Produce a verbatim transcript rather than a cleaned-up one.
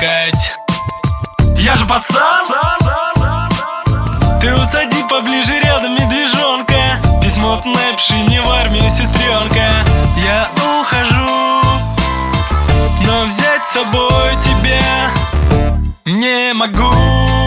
плакать. Я же пацан. Ты усади поближе рядом, медвежонка. Письмо от Нэпши, не в армию, сестренка. Я ухожу, но взять с собой тебя не могу.